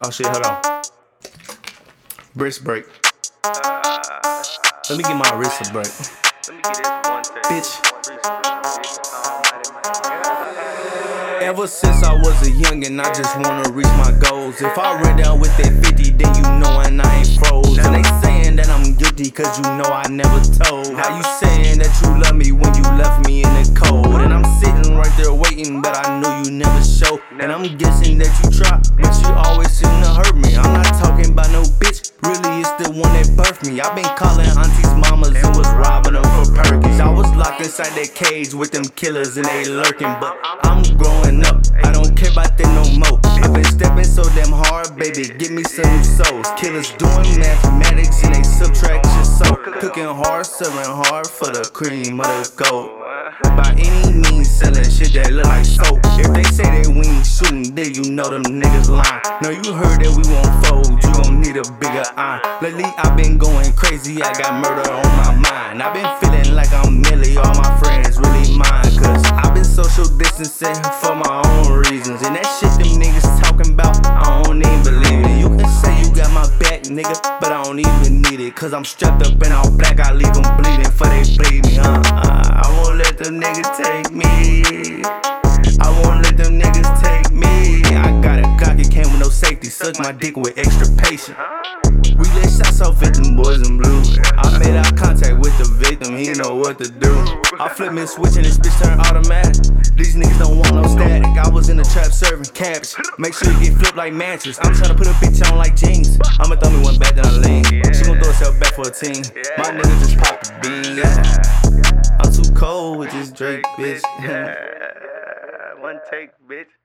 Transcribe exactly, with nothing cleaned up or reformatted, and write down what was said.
Oh shit, hold on. Wrist break. Let me get my wrist a break. Bitch. Ever since I was a youngin', I just wanna reach my goals. If I ran down with that fifty, then you knowin' I ain't froze. And they sayin' that I'm guilty, cause you know I never told. How you sayin' that you love me when you left me in the cold? And I'm sitting right there waiting, but I know you never show. And I'm guessing that you try, but you always seem to hurt me. I'm not talking about no bitch, really it's the one that birthed me. I been calling aunties mamas and was robbing them for Perkins. I was locked inside that cage with them killers and they lurking, but I'm growing up, I don't care about that no more. I've been stepping so damn hard, baby, give me some new souls. Killers doing mathematics and they subtract your soul. Cooking hard, serving hard for the cream of the gold. By any means, selling shit that look like soap. If they say that we ain't shooting, then you know them niggas lying. Now you heard that we won't fold, you gon' need a bigger iron. Lately I've been going crazy, I got murder on my mind. I've been feeling like I'm Millie, all my friends really mine. Cause I've been social distancing for my own reasons. And that shit them niggas talking about, I don't even believe it. You can say you got my back, nigga, but I don't even need it. Cause I'm strapped up in all black, I leave them bleeding for they bleed me, uh, uh I won't let them niggas take me. I won't let them niggas take me. I got a Glock, it came with no safety. Suck my dick with extra patience. We let shots off at them boys in blue. I made eye contact with the victim, he know what to do. I flip me a switch and this bitch turn automatic. These niggas don't want no static. I was in the trap serving cabbage. Make sure you get flipped like matches. I'm tryna put a bitch on like jeans. I'ma throw me one back, then I lean. She gon' throw herself back for a team. My nigga just pop the bean. I'm too cold with this Drake, bitch. One take, bitch.